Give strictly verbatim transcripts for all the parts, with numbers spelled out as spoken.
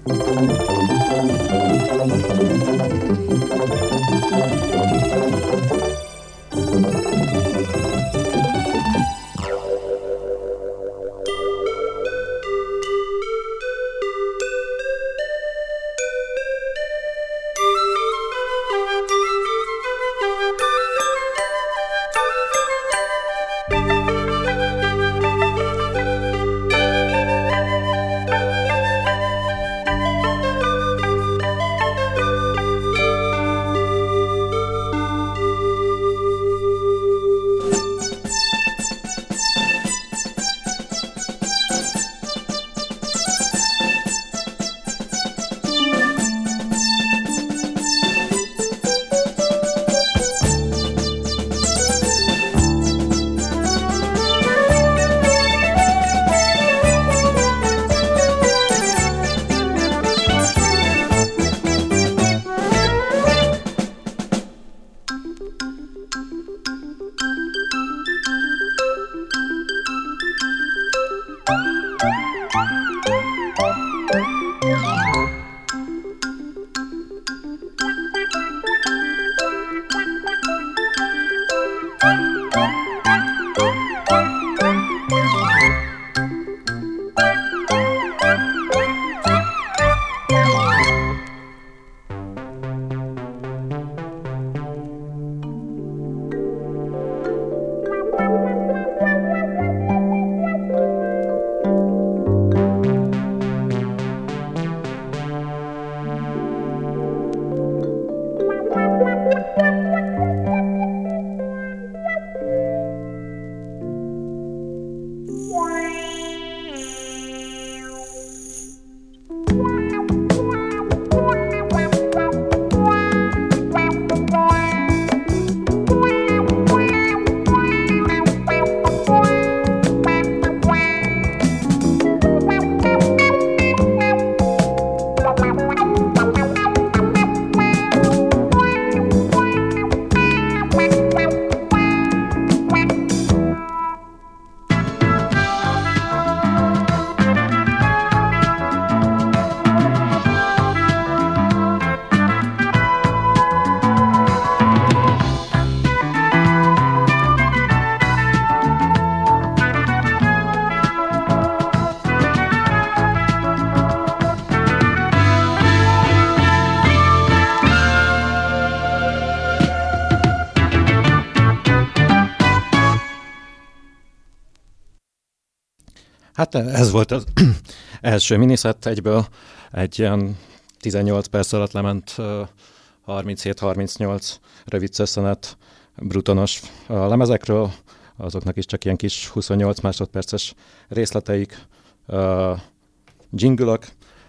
Hát ez volt az első miniszett, egyből egy ilyen tizennyolc perc alatt lement harminchét harmincnyolc rövid szösszenet Brutonos a lemezekről, azoknak is csak ilyen kis huszonnyolc másodperces részleteik, uh, jingle-ök.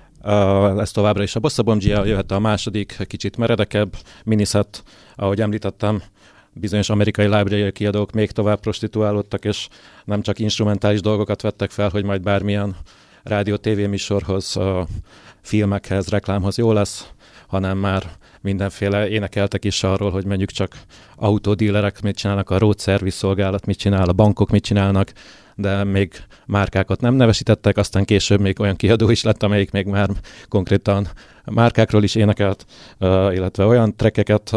Uh, ez továbbra is a Bossa Bongia, jöhet a második, kicsit meredekebb miniszett, ahogy említettem, bizonyos amerikai library kiadók még tovább prostituálódtak, és nem csak instrumentális dolgokat vettek fel, hogy majd bármilyen rádió-tévé műsorhoz, a filmekhez, reklámhoz jó lesz, hanem már mindenféle énekeltek is arról, hogy mondjuk csak autódílerek mit csinálnak, a road service szolgálat mit csinál, a bankok mit csinálnak, de még márkákat nem nevesítettek, aztán később még olyan kiadó is lett, amelyik még már konkrétan márkákról is énekelt, illetve olyan trekkeket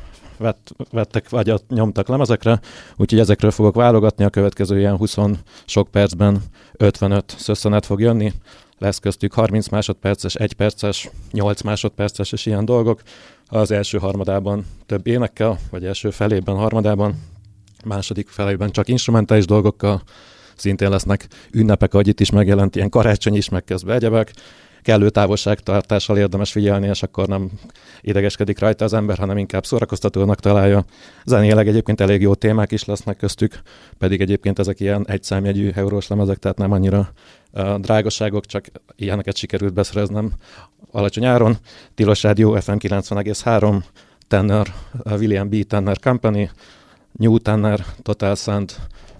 vett, vettek, vagy nyomtak lemezekre, úgyhogy ezekről fogok válogatni, a következő ilyen húsz sok percben ötvenöt szösszenet fog jönni, lesz köztük harminc másodperces, egy perces, nyolc másodperces és ilyen dolgok. Az első harmadában több énekkel, vagy első felében, harmadában, második felében csak instrumentális dolgokkal, szintén lesznek ünnepek, ahogy itt is megjelent, ilyen karácsony is, meg közben egyebek. Kellő távolságtartással érdemes figyelni, és akkor nem idegeskedik rajta az ember, hanem inkább szórakoztatónak találja. Zenéleg egyébként elég jó témák is lesznek köztük, pedig egyébként ezek ilyen egyszámjegyű eurós lemezek, tehát nem annyira uh, drágaságok, csak ilyeneket sikerült beszereznem alacsony áron. Tilos Rádió ef em kilencven egész három, Tanner, uh, William B. Tanner Company, New Tanner, Total Sound,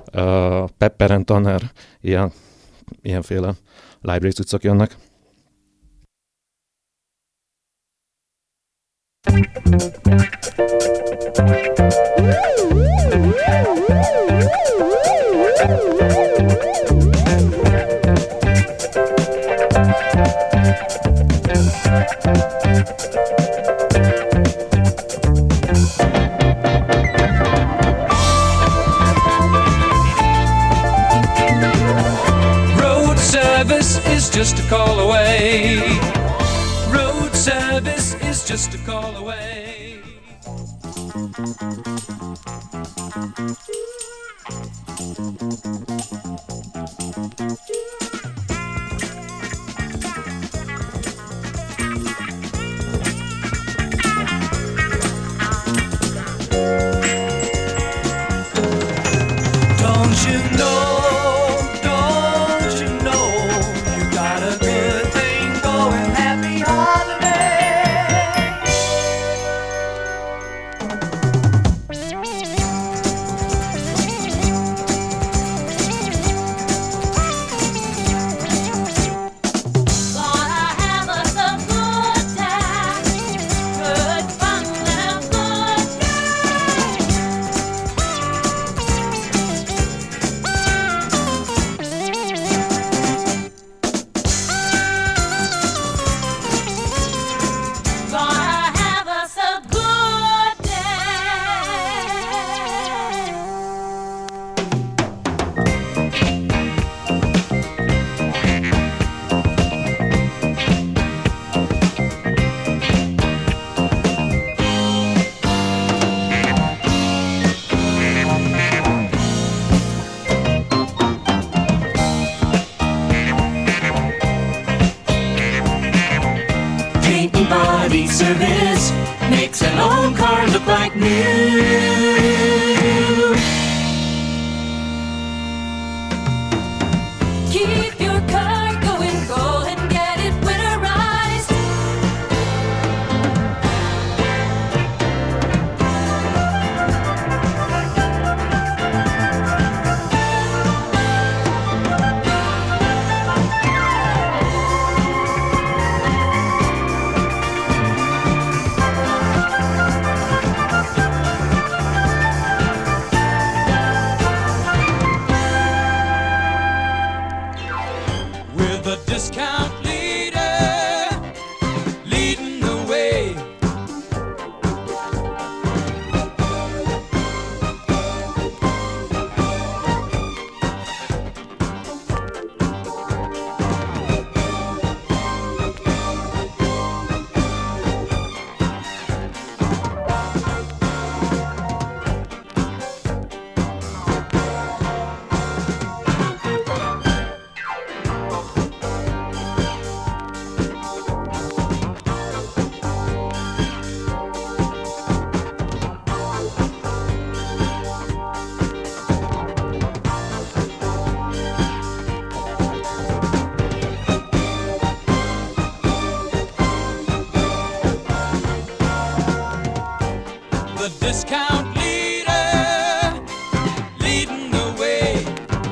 uh, Pepper and Tanner, ilyen, ilyenféle library cuccok jönnek. Road service is just a call away. Road service is just a call away. Don't you know, don't you know, you got a good thing going, happy holiday. Gonna have us a good time, good fun and a good Gonna have us a good day. Paint and body service makes an old car look like new. Keep your car going, go and get it winterized. With a discount leader leading the way. The discount leader leading the way.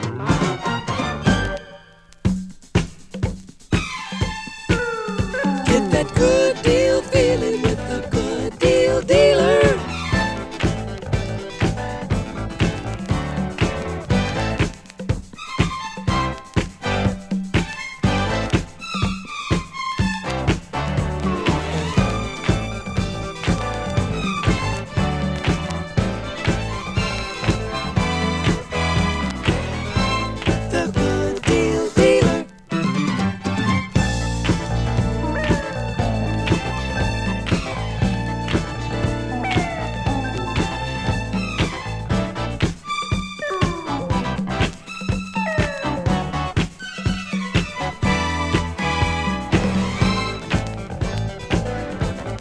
Get that good deal feeling with the good deal dealer. The good deal dealer.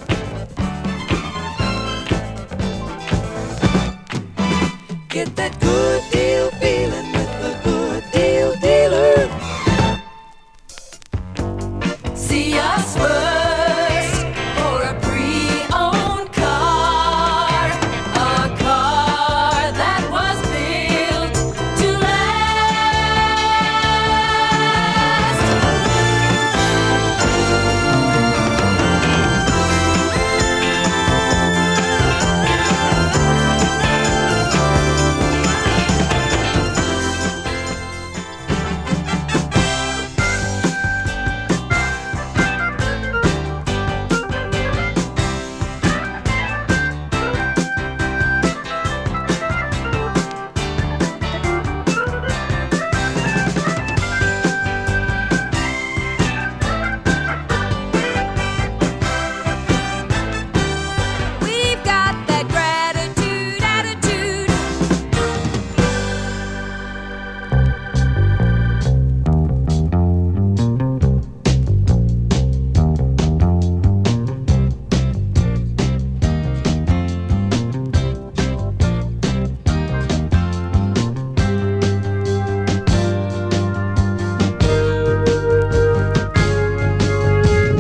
Get that good